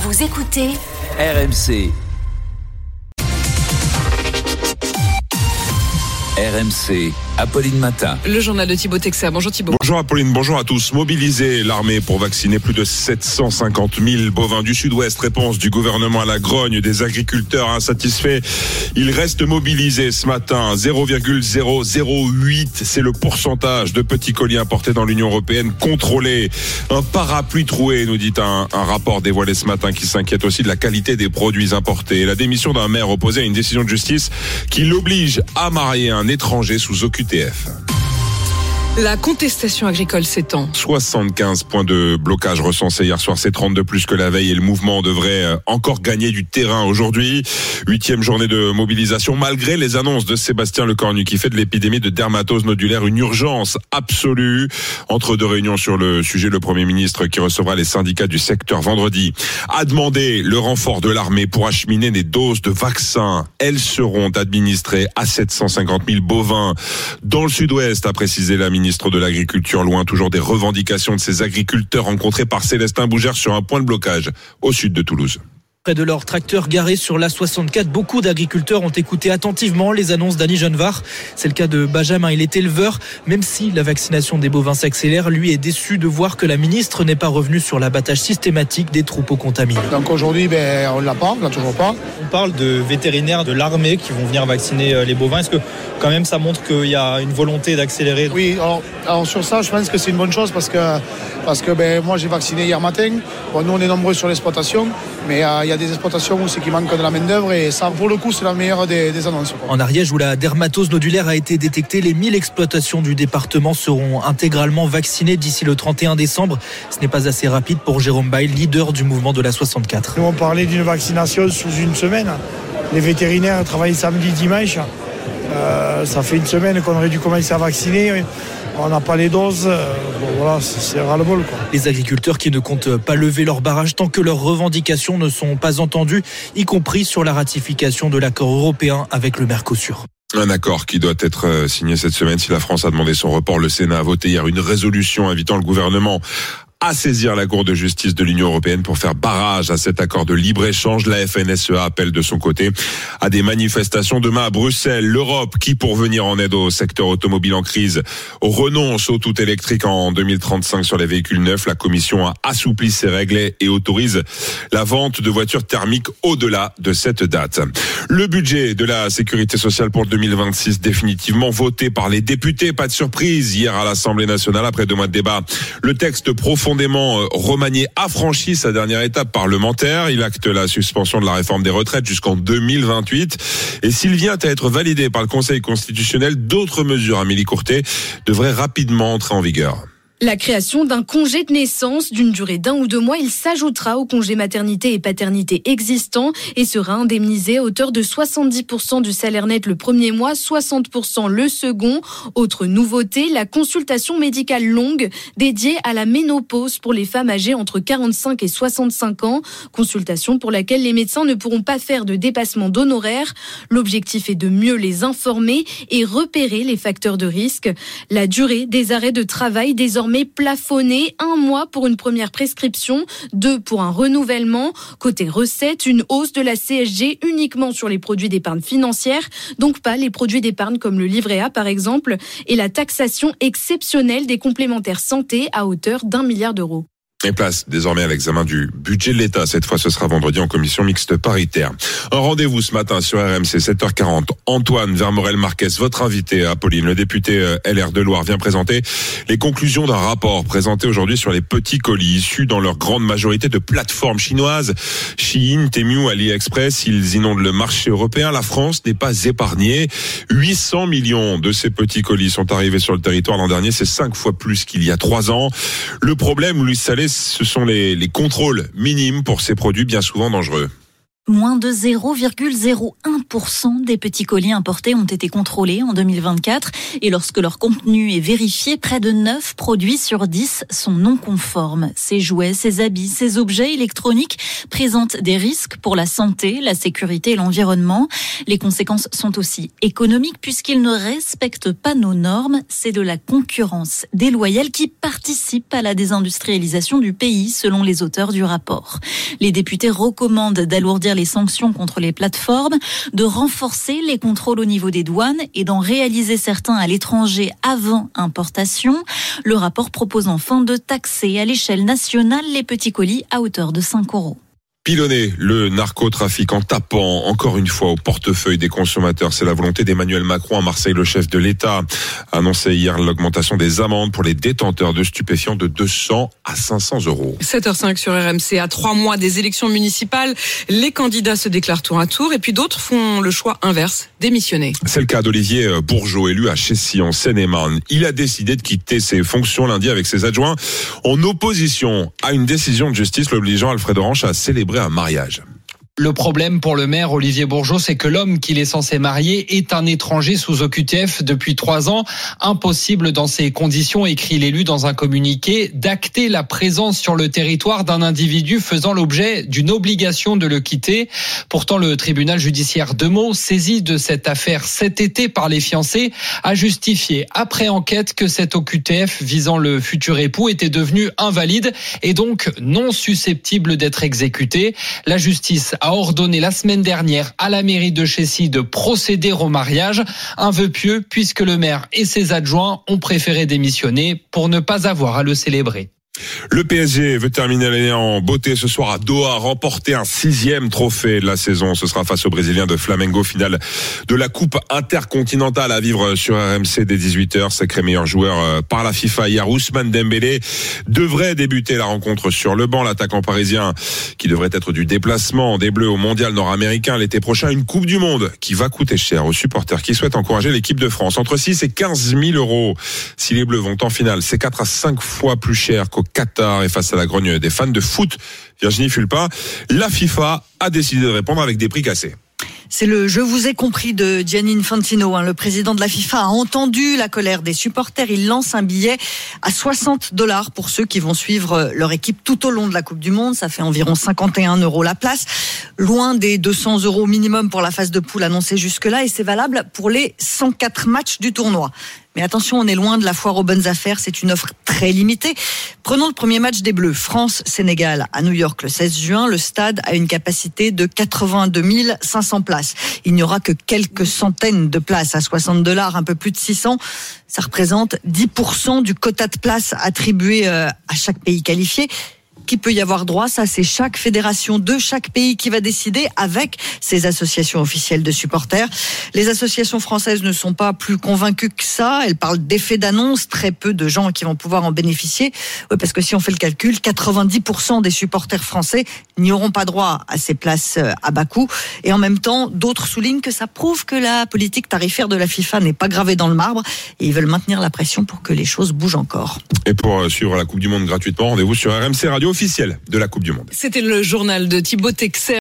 Vous écoutez RMC. RMC, Apolline Matin. Le journal de Thibaut Texer. Bonjour Thibaut. Bonjour Apolline, bonjour à tous. Mobiliser l'armée pour vacciner plus de 750 000 bovins du Sud-Ouest. Réponse du gouvernement à la grogne des agriculteurs insatisfaits. Ils restent mobilisés ce matin. 0,008, c'est le pourcentage de petits colis importés dans l'Union européenne contrôlés. Un parapluie troué, nous dit un rapport dévoilé ce matin qui s'inquiète aussi de la qualité des produits importés. La démission d'un maire opposée à une décision de justice qui l'oblige à marier un étranger sous OQTF. La contestation agricole s'étend. 75 points de blocage recensés hier soir, c'est 32 plus que la veille et le mouvement devrait encore gagner du terrain aujourd'hui. 8e journée de mobilisation malgré les annonces de Sébastien Lecornu qui fait de l'épidémie de dermatose nodulaire une urgence absolue. Entre deux réunions sur le sujet, le Premier ministre qui recevra les syndicats du secteur vendredi a demandé le renfort de l'armée pour acheminer des doses de vaccins. Elles seront administrées à 750 000 bovins dans le Sud-Ouest, a précisé la ministre de l'Agriculture, loin toujours des revendications de ces agriculteurs rencontrés par Célestin Bougère sur un point de blocage au sud de Toulouse. Près de leurs tracteurs garés sur l'A64, beaucoup d'agriculteurs ont écouté attentivement les annonces d'Annie Genevard. C'est le cas de Benjamin, il est éleveur. Même si la vaccination des bovins s'accélère, lui est déçu de voir que la ministre n'est pas revenue sur l'abattage systématique des troupeaux contaminés. Donc aujourd'hui, on ne l'a pas, on ne l'a toujours pas. On parle de vétérinaires de l'armée qui vont venir vacciner les bovins. Est-ce que quand même ça montre qu'il y a une volonté d'accélérer ? Oui, alors sur ça, je pense que c'est une bonne chose parce que moi j'ai vacciné hier matin. Bon, nous on est nombreux sur l'exploitation, mais il y a des exploitations où c'est qu'il manque de la main d'œuvre et ça pour le coup c'est la meilleure des annonces. En Ariège où la dermatose nodulaire a été détectée, les 1000 exploitations du département seront intégralement vaccinées d'ici le 31 décembre. Ce n'est pas assez rapide pour Jérôme Bail, leader du mouvement de l'A64. Nous on parlait d'une vaccination sous une semaine. Les vétérinaires travaillent samedi, dimanche. Ça fait une semaine qu'on aurait dû commencer à vacciner. On n'a pas les doses, voilà, c'est ras-le-bol, quoi. Les agriculteurs qui ne comptent pas lever leur barrage tant que leurs revendications ne sont pas entendues, y compris sur la ratification de l'accord européen avec le Mercosur. Un accord qui doit être signé cette semaine. Si la France a demandé son report, le Sénat a voté hier une résolution invitant le gouvernement à saisir la Cour de justice de l'Union européenne pour faire barrage à cet accord de libre-échange. La FNSEA appelle de son côté à des manifestations demain à Bruxelles. L'Europe qui, pour venir en aide au secteur automobile en crise, renonce au tout électrique en 2035 sur les véhicules neufs. La Commission a assoupli ses règles et autorise la vente de voitures thermiques au-delà de cette date. Le budget de la sécurité sociale pour le 2026 définitivement voté par les députés. Pas de surprise hier à l'Assemblée nationale après 2 mois de débat. Le texte profondément remanié a franchi sa dernière étape parlementaire. Il acte la suspension de la réforme des retraites jusqu'en 2028. Et s'il vient à être validé par le Conseil constitutionnel, d'autres mesures, Amélie Courtet, devraient rapidement entrer en vigueur. La création d'un congé de naissance d'une durée d'1 ou 2 mois, il s'ajoutera au congé maternité et paternité existant et sera indemnisé à hauteur de 70% du salaire net le premier mois, 60% le second. Autre nouveauté, la consultation médicale longue dédiée à la ménopause pour les femmes âgées entre 45 et 65 ans. Consultation pour laquelle les médecins ne pourront pas faire de dépassement d'honoraires. L'objectif est de mieux les informer et repérer les facteurs de risque. La durée des arrêts de travail désormais plafonné, 1 mois pour une première prescription, 2 pour un renouvellement. Côté recettes, une hausse de la CSG uniquement sur les produits d'épargne financière, donc pas les produits d'épargne comme le livret A par exemple, et la taxation exceptionnelle des complémentaires santé à hauteur d'1 milliard d'euros. Et place désormais à l'examen du budget de l'État. Cette fois, ce sera vendredi en commission mixte paritaire. Un rendez-vous ce matin sur RMC, 7h40. Antoine Vermorel-Marquez, votre invité, Apolline, le député LR de Loire, vient présenter les conclusions d'un rapport présenté aujourd'hui sur les petits colis issus dans leur grande majorité de plateformes chinoises. Shein, Temu, AliExpress, ils inondent le marché européen. La France n'est pas épargnée. 800 millions de ces petits colis sont arrivés sur le territoire l'an dernier. C'est 5 fois plus qu'il y a 3 ans. Le problème, Louis Salé, ce sont les contrôles minimes pour ces produits bien souvent dangereux. Moins de 0,01% des petits colis importés ont été contrôlés en 2024 et lorsque leur contenu est vérifié, près de 9 produits sur 10 sont non conformes. Ces jouets, ces habits, ces objets électroniques présentent des risques pour la santé, la sécurité et l'environnement. Les conséquences sont aussi économiques puisqu'ils ne respectent pas nos normes. C'est de la concurrence déloyale qui participe à la désindustrialisation du pays, selon les auteurs du rapport. Les députés recommandent d'alourdir les sanctions contre les plateformes, de renforcer les contrôles au niveau des douanes et d'en réaliser certains à l'étranger avant importation. Le rapport propose enfin de taxer à l'échelle nationale les petits colis à hauteur de 5 €. Pilonner le narcotrafic en tapant encore une fois au portefeuille des consommateurs. C'est la volonté d'Emmanuel Macron à Marseille. Le chef de l'État a annoncé hier l'augmentation des amendes pour les détenteurs de stupéfiants de 200 à 500 €. 7h05 sur RMC. À 3 mois des élections municipales, les candidats se déclarent tour à tour et puis d'autres font le choix inverse, démissionner. C'est le cas d'Olivier Bourgeot, élu à Chessy en Seine-et-Marne. Il a décidé de quitter ses fonctions lundi avec ses adjoints en opposition à une décision de justice l'obligeant Alfred Orange à célébrer un mariage. Le problème pour le maire Olivier Bourgeot, c'est que l'homme qu'il est censé marier est un étranger sous OQTF depuis 3 ans. Impossible dans ces conditions, écrit l'élu dans un communiqué, d'acter la présence sur le territoire d'un individu faisant l'objet d'une obligation de le quitter. Pourtant, le tribunal judiciaire de Meaux, saisi de cette affaire cet été par les fiancés, a justifié après enquête que cet OQTF visant le futur époux était devenu invalide et donc non susceptible d'être exécuté. La justice a ordonné la semaine dernière à la mairie de Chessy de procéder au mariage. Un vœu pieux puisque le maire et ses adjoints ont préféré démissionner pour ne pas avoir à le célébrer. Le PSG veut terminer l'année en beauté ce soir à Doha, remporter un 6e trophée de la saison. Ce sera face aux Brésiliens de Flamengo, finale de la Coupe intercontinentale à vivre sur RMC dès 18h. Sacré meilleur joueur par la FIFA hier, Ousmane Dembélé devrait débuter la rencontre sur le banc. L'attaquant parisien qui devrait être du déplacement des Bleus au mondial nord-américain l'été prochain. Une Coupe du Monde qui va coûter cher aux supporters qui souhaitent encourager l'équipe de France. Entre 6 et 15 000 € si les Bleus vont en finale. C'est 4 à 5 fois plus cher qu'au Qatar et face à la grogne des fans de foot. Virginie Fulpin, la FIFA a décidé de répondre avec des prix cassés. C'est le « je vous ai compris » de Gianni Infantino. Le président de la FIFA a entendu la colère des supporters. Il lance un billet à 60 $ pour ceux qui vont suivre leur équipe tout au long de la Coupe du Monde. Ça fait environ 51 € la place. Loin des 200 € minimum pour la phase de poule annoncée jusque-là. Et c'est valable pour les 104 matchs du tournoi. Mais attention, on est loin de la foire aux bonnes affaires. C'est une offre très limitée. Prenons le premier match des Bleus. France-Sénégal à New York le 16 juin. Le stade a une capacité de 82 500 places. Il n'y aura que quelques centaines de places à 60 $, un peu plus de 600. Ça représente 10% du quota de places attribué à chaque pays qualifié. Qui peut y avoir droit, ça c'est chaque fédération de chaque pays qui va décider avec ses associations officielles de supporters. Les associations françaises ne sont pas plus convaincues que ça, elles parlent d'effet d'annonce, très peu de gens qui vont pouvoir en bénéficier. Oui, parce que si on fait le calcul, 90% des supporters français n'y auront pas droit à ces places à bas coût. Et en même temps, d'autres soulignent que ça prouve que la politique tarifaire de la FIFA n'est pas gravée dans le marbre et ils veulent maintenir la pression pour que les choses bougent encore. Et pour suivre la Coupe du Monde gratuitement, rendez-vous sur RMC Radio officielle de la Coupe du Monde. C'était le journal de Thibaut Texer.